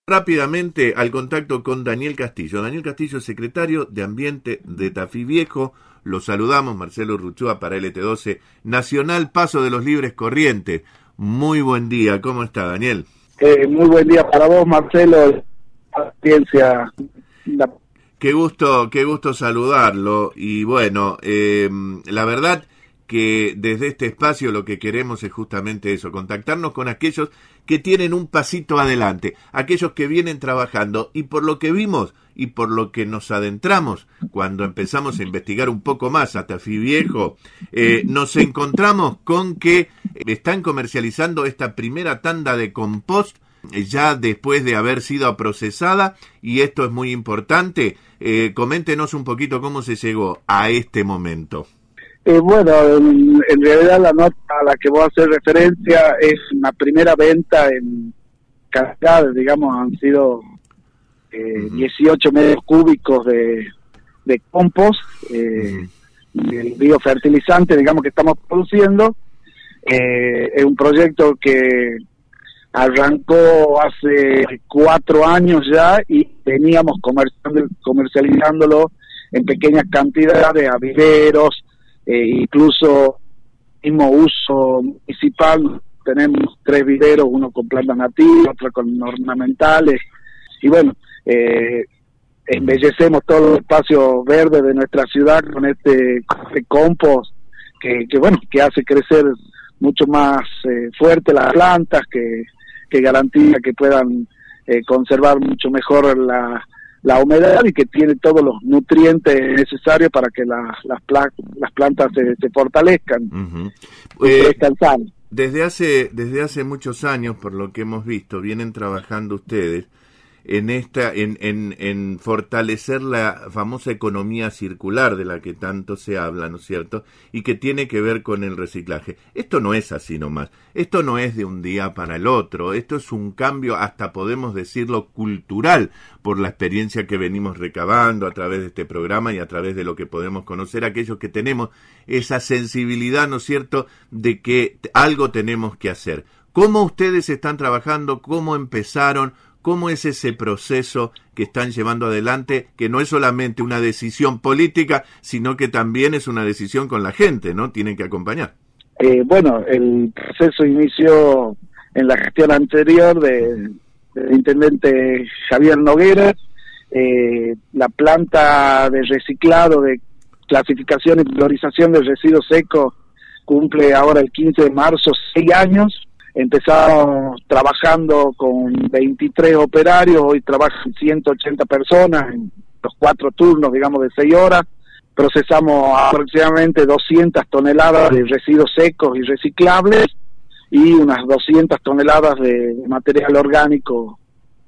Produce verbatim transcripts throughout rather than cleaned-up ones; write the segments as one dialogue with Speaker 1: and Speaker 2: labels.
Speaker 1: Rápidamente al contacto con Daniel Castillo. Daniel Castillo, secretario de Ambiente de Tafí Viejo. Lo saludamos, Marcelo Ruchúa para L T doce Nacional Paso de los Libres Corrientes. Muy buen día, ¿cómo está, Daniel?
Speaker 2: Eh, muy buen día para vos, Marcelo. Ciencia. La...
Speaker 1: Qué gusto, qué gusto saludarlo. Y bueno, eh, la verdad que desde este espacio lo que queremos es justamente eso, contactarnos con aquellos que tienen un pasito adelante, aquellos que vienen trabajando, y por lo que vimos y por lo que nos adentramos cuando empezamos a investigar un poco más a Tafí Viejo, eh, nos encontramos con que están comercializando esta primera tanda de compost ya después de haber sido procesada, y esto es muy importante. Eh, coméntenos un poquito cómo se llegó a este momento.
Speaker 2: Eh, bueno, en, en realidad la nota a la que voy a hacer referencia es una primera venta en cantidades, digamos, han sido eh, uh-huh. dieciocho metros cúbicos de, de compost, eh, uh-huh. el biofertilizante, digamos, que estamos produciendo. Eh, es un proyecto que arrancó hace cuatro años ya y veníamos comercializándolo en pequeñas cantidades a viveros, Eh, incluso mismo uso municipal. Tenemos tres viveros, uno con plantas nativas, otro con ornamentales, y bueno, eh, embellecemos todo el espacio verde de nuestra ciudad con este, con este compost que, que bueno, que hace crecer mucho más eh, fuerte las plantas, que, que garantiza que puedan eh, conservar mucho mejor la la humedad y que tiene todos los nutrientes necesarios para que la, las, pla- las plantas se, se fortalezcan. Uh-huh.
Speaker 1: Eh, desde hace desde hace muchos años, por lo que hemos visto, vienen trabajando ustedes en esta en, en, en fortalecer la famosa economía circular de la que tanto se habla, ¿no es cierto? Y que tiene que ver con el reciclaje. Esto no es así nomás. Esto no es de un día para el otro. Esto es un cambio, hasta podemos decirlo, cultural, por la experiencia que venimos recabando a través de este programa y a través de lo que podemos conocer aquellos que tenemos esa sensibilidad, ¿no es cierto?, de que algo tenemos que hacer. ¿Cómo ustedes están trabajando? ¿Cómo empezaron? ¿Cómo es ese proceso que están llevando adelante, que no es solamente una decisión política, sino que también es una decisión con la gente, ¿no? Tienen que acompañar.
Speaker 2: Eh, bueno, el proceso inició en la gestión anterior de, del intendente Javier Noguera. Eh, la planta de reciclado, de clasificación y priorización de residuos secos cumple ahora el quince de marzo seis años. Empezamos trabajando con veintitrés operarios, hoy trabajan ciento ochenta personas en los cuatro turnos, digamos, de seis horas. Procesamos aproximadamente doscientas toneladas de residuos secos y reciclables y unas doscientas toneladas de, de material orgánico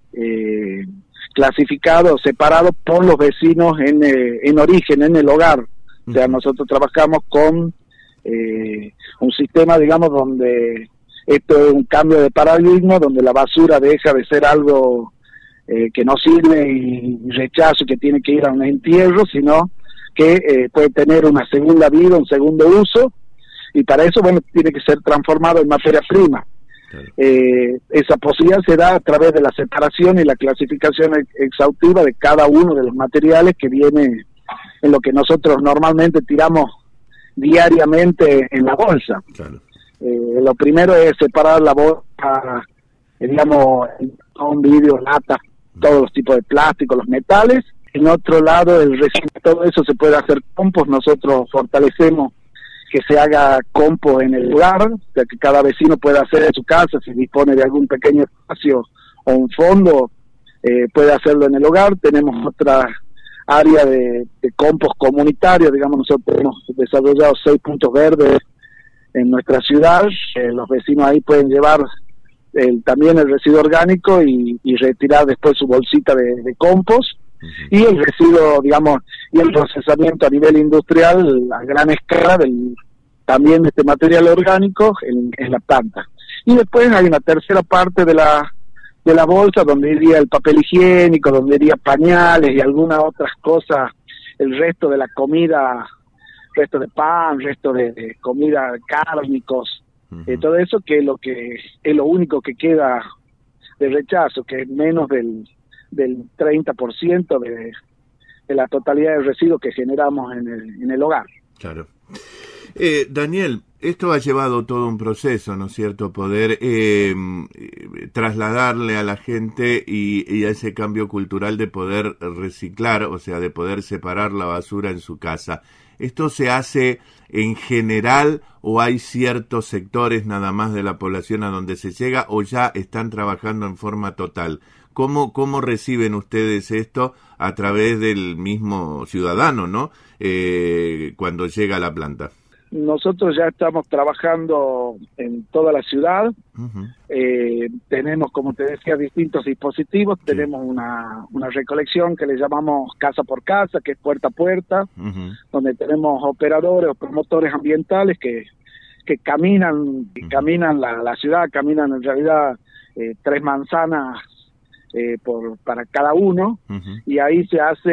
Speaker 2: eh, clasificado, separado por los vecinos en, eh, en origen, en el hogar. O sea, nosotros trabajamos con eh, un sistema, digamos, donde esto es un cambio de paradigma, donde la basura deja de ser algo eh, que no sirve y rechazo, que tiene que ir a un entierro, sino que eh, puede tener una segunda vida, un segundo uso, y para eso, bueno, tiene que ser transformado en materia prima. Claro. Eh, esa posibilidad se da a través de la separación y la clasificación ex- exhaustiva de cada uno de los materiales que viene en lo que nosotros normalmente tiramos diariamente en la bolsa. Claro. Eh, lo primero es separar la bolsa, eh, digamos, con vidrio, lata, todos los tipos de plástico, los metales. En otro lado, el residuo, todo eso se puede hacer compost. Nosotros fortalecemos que se haga compost en el lugar, o sea, que cada vecino pueda hacer en su casa, si dispone de algún pequeño espacio o un fondo, eh, puede hacerlo en el hogar. Tenemos otra área de, de compost comunitario, digamos, nosotros hemos desarrollado seis puntos verdes en nuestra ciudad. Eh, los vecinos ahí pueden llevar el, también el residuo orgánico y, y retirar después su bolsita de, de compost. Uh-huh. Y el residuo, digamos, y el procesamiento a nivel industrial a gran escala del, también de este material orgánico en, en la planta. Y después hay una tercera parte de la de la bolsa donde iría el papel higiénico, donde iría pañales y algunas otras cosas, el resto de la comida, resto de pan, resto de, de comida, cárnicos, uh-huh. eh, todo eso que es lo que es lo único que queda de rechazo, que es menos del, del treinta por ciento de, de la totalidad de residuos que generamos en el, en el hogar.
Speaker 1: Claro. Eh, Daniel, esto ha llevado todo un proceso, ¿no es cierto? Poder eh, trasladarle a la gente y, y a ese cambio cultural de poder reciclar, o sea, de poder separar la basura en su casa. ¿Esto se hace en general o hay ciertos sectores nada más de la población a donde se llega o ya están trabajando en forma total? ¿Cómo, cómo reciben ustedes esto a través del mismo ciudadano, ¿no? Eh, cuando llega a la planta.
Speaker 2: Nosotros ya estamos trabajando en toda la ciudad. Uh-huh. eh, tenemos, como te decía, distintos dispositivos. Sí. Tenemos una, una recolección que le llamamos casa por casa, que es puerta a puerta, uh-huh. donde tenemos operadores o promotores ambientales que, que caminan, uh-huh. caminan la, la ciudad, caminan en realidad eh, tres manzanas Eh, por para cada uno, uh-huh. y ahí se hace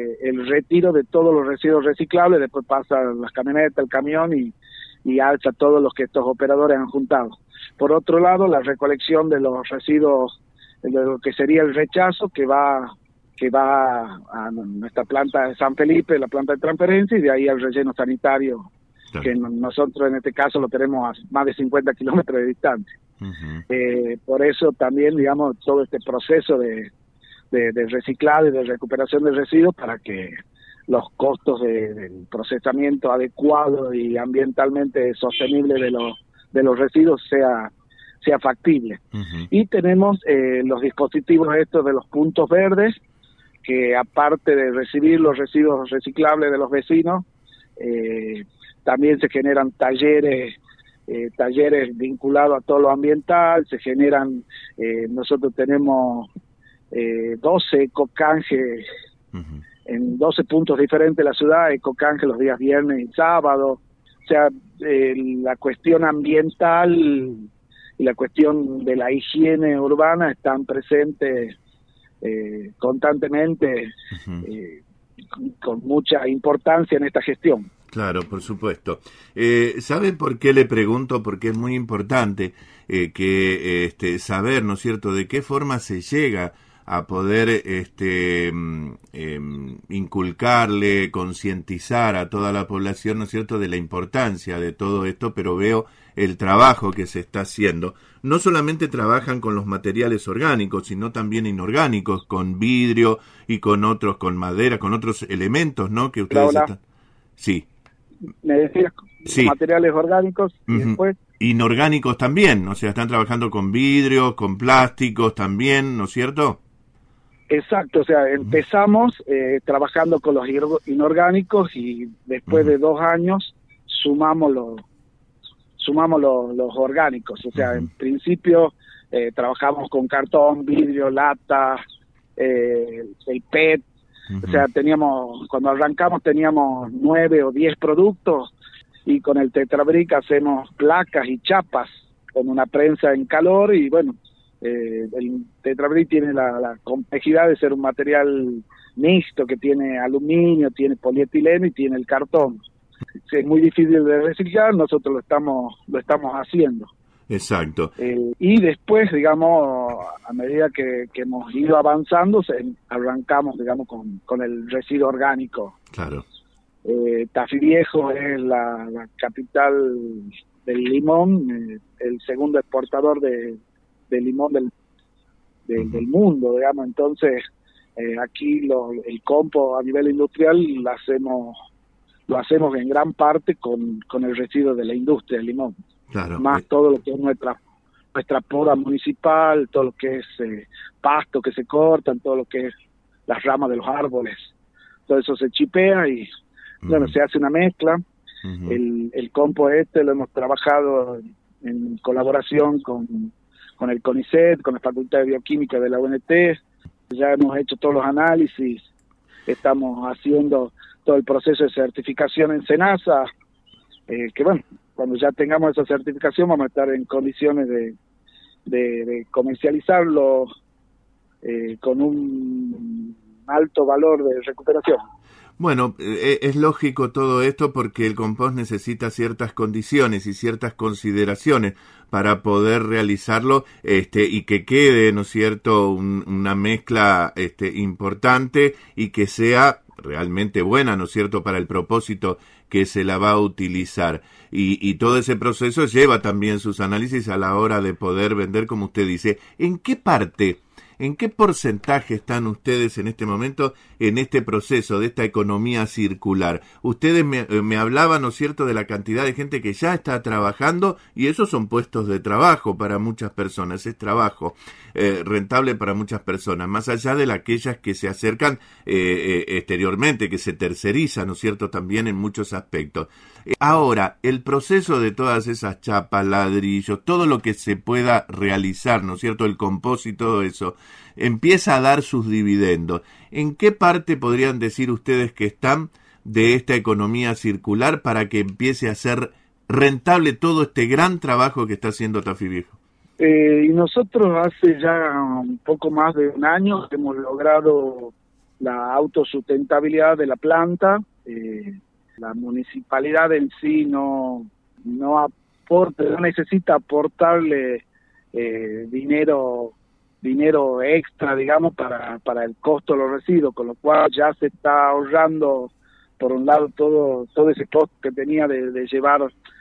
Speaker 2: el retiro de todos los residuos reciclables. Después pasan las camionetas, el camión y, y alza todos los que estos operadores han juntado. Por otro lado, la recolección de los residuos, de lo que sería el rechazo, que va que va a nuestra planta de San Felipe, la planta de transferencia, y de ahí al relleno sanitario, claro. que nosotros en este caso lo tenemos a más de cincuenta kilómetros de distancia. Uh-huh. Eh, por eso también, digamos, todo este proceso de, de, de reciclado y de recuperación de residuos, para que los costos de, del procesamiento adecuado y ambientalmente sostenible de los de los residuos sea sea factible. Uh-huh. Y tenemos eh, los dispositivos estos de los puntos verdes, que aparte de recibir los residuos reciclables de los vecinos, eh, también se generan talleres Eh, talleres vinculados a todo lo ambiental, se generan, eh, nosotros tenemos eh, doce ecocanjes uh-huh. en doce puntos diferentes de la ciudad, ecocanjes los días viernes y sábado. O sea, eh, la cuestión ambiental y la cuestión de la higiene urbana están presentes eh, constantemente, uh-huh. eh, con, con mucha importancia en esta gestión.
Speaker 1: Claro, por supuesto. Eh, ¿Sabe por qué le pregunto? Porque es muy importante eh, que este, saber, ¿no es cierto?, de qué forma se llega a poder este, eh, inculcarle, concientizar a toda la población, ¿no es cierto?, de la importancia de todo esto, pero veo el trabajo que se está haciendo. No solamente trabajan con los materiales orgánicos, sino también inorgánicos, con vidrio y con otros, con madera, con otros elementos, ¿no?, que ustedes
Speaker 2: hola, hola.
Speaker 1: están... Sí.
Speaker 2: Me decías, sí. materiales orgánicos y uh-huh. después...
Speaker 1: Inorgánicos también, o sea, están trabajando con vidrios, con plásticos también, ¿no es cierto?
Speaker 2: Exacto, o sea, empezamos eh, trabajando con los inorgánicos y después uh-huh. de dos años sumamos los sumamos los, los orgánicos. O sea, uh-huh. en principio eh, trabajamos con cartón, vidrio, lata, eh, el P E T. Uh-huh. O sea, teníamos, cuando arrancamos teníamos nueve o diez productos, y con el Tetrabric hacemos placas y chapas con una prensa en calor, y bueno, eh, el Tetrabric tiene la, la complejidad de ser un material mixto, que tiene aluminio, tiene polietileno y tiene el cartón. Es muy difícil de reciclar, nosotros lo estamos lo estamos haciendo.
Speaker 1: Exacto.
Speaker 2: Eh, y después, digamos, a medida que, que hemos ido avanzando, se, arrancamos, digamos, con, con el residuo orgánico.
Speaker 1: Claro.
Speaker 2: Eh, Tafí Viejo es la, la capital del limón, eh, el segundo exportador de, de limón del, de, uh-huh. del mundo, digamos. Entonces, eh, aquí lo, el compost a nivel industrial lo hacemos, lo hacemos en gran parte con, con el residuo de la industria del limón.
Speaker 1: Claro.
Speaker 2: Más todo lo que es nuestra nuestra poda municipal, todo lo que es eh, pasto que se cortan, todo lo que es las ramas de los árboles, todo eso se chipea y uh-huh. bueno, se hace una mezcla. Uh-huh. el, el compost este lo hemos trabajado en, en colaboración con, con el CONICET, con la Facultad de Bioquímica de la U N T. Ya hemos hecho todos los análisis, estamos haciendo todo el proceso de certificación en SENASA, eh, que bueno, cuando ya tengamos esa certificación vamos a estar en condiciones de, de, de comercializarlo eh, con un alto valor de recuperación.
Speaker 1: Bueno, eh, es lógico todo esto porque el compost necesita ciertas condiciones y ciertas consideraciones para poder realizarlo, este, y que quede, ¿no es cierto?, un, una mezcla este, importante y que sea realmente buena, ¿no es cierto?, para el propósito que se la va a utilizar. Y, y todo ese proceso lleva también sus análisis a la hora de poder vender, como usted dice. ¿En qué parte, en qué porcentaje están ustedes en este momento en este proceso de esta economía circular? Ustedes me, me hablaban, ¿no es cierto?, de la cantidad de gente que ya está trabajando, y esos son puestos de trabajo para muchas personas, es trabajo eh, rentable para muchas personas, más allá de aquellas que se acercan eh, eh, exteriormente, que se tercerizan, ¿no es cierto?, también en muchos aspectos. Eh, ahora, el proceso de todas esas chapas, ladrillos, todo lo que se pueda realizar, ¿no es cierto?, el compost y todo eso, empieza a dar sus dividendos. ¿En qué parte podrían decir ustedes que están de esta economía circular para que empiece a ser rentable todo este gran trabajo que está haciendo Tafí Viejo?
Speaker 2: Eh, y nosotros hace ya un poco más de un año hemos logrado la autosustentabilidad de la planta. Eh, la municipalidad en sí no, no aporta, no necesita aportarle eh, dinero dinero extra, digamos, para, para el costo de los residuos, con lo cual ya se está ahorrando, por un lado, todo todo ese costo que tenía de, de llevar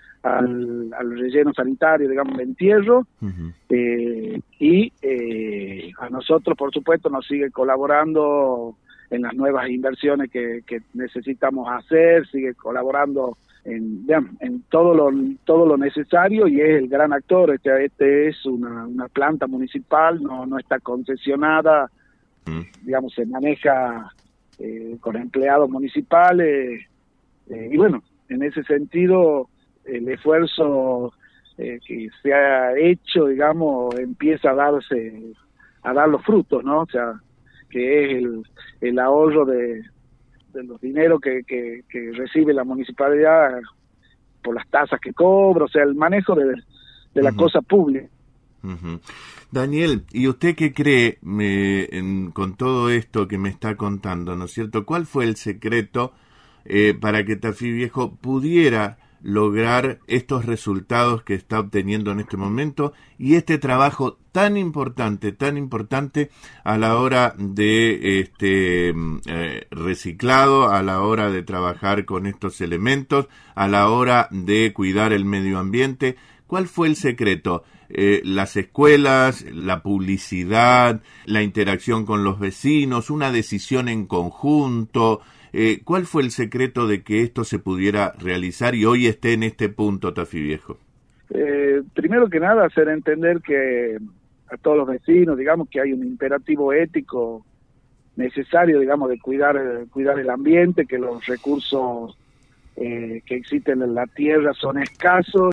Speaker 2: al, al relleno sanitario, digamos, de entierro. Uh-huh. eh, y eh, a nosotros, por supuesto, nos sigue colaborando en las nuevas inversiones que, que necesitamos hacer, sigue colaborando en, digamos, en todo lo todo lo necesario, y es el gran actor. Este, este es una, una planta municipal, no no está concesionada, mm. digamos, se maneja eh, con empleados municipales, eh, y bueno, en ese sentido el esfuerzo eh, que se ha hecho, digamos, empieza a darse a dar los frutos, ¿no? O sea, que es el, el ahorro de de los dineros que, que, que recibe la municipalidad por las tasas que cobra, o sea, el manejo de, de la uh-huh. cosa pública.
Speaker 1: Uh-huh. Daniel, ¿y usted qué cree me, en, con todo esto que me está contando, ¿no es cierto? ¿Cuál fue el secreto eh, para que Tafí Viejo pudiera lograr estos resultados que está obteniendo en este momento y este trabajo tan importante, tan importante a la hora de este eh, reciclado, a la hora de trabajar con estos elementos, a la hora de cuidar el medio ambiente? ¿Cuál fue el secreto? Eh, las escuelas, la publicidad, la interacción con los vecinos, una decisión en conjunto. Eh, ¿Cuál fue el secreto de que esto se pudiera realizar y hoy esté en este punto, Tafí Viejo?
Speaker 2: Eh, primero que nada, hacer entender que a todos los vecinos, digamos, que hay un imperativo ético necesario, digamos, de cuidar, eh, cuidar el ambiente, que los recursos eh, que existen en la tierra son escasos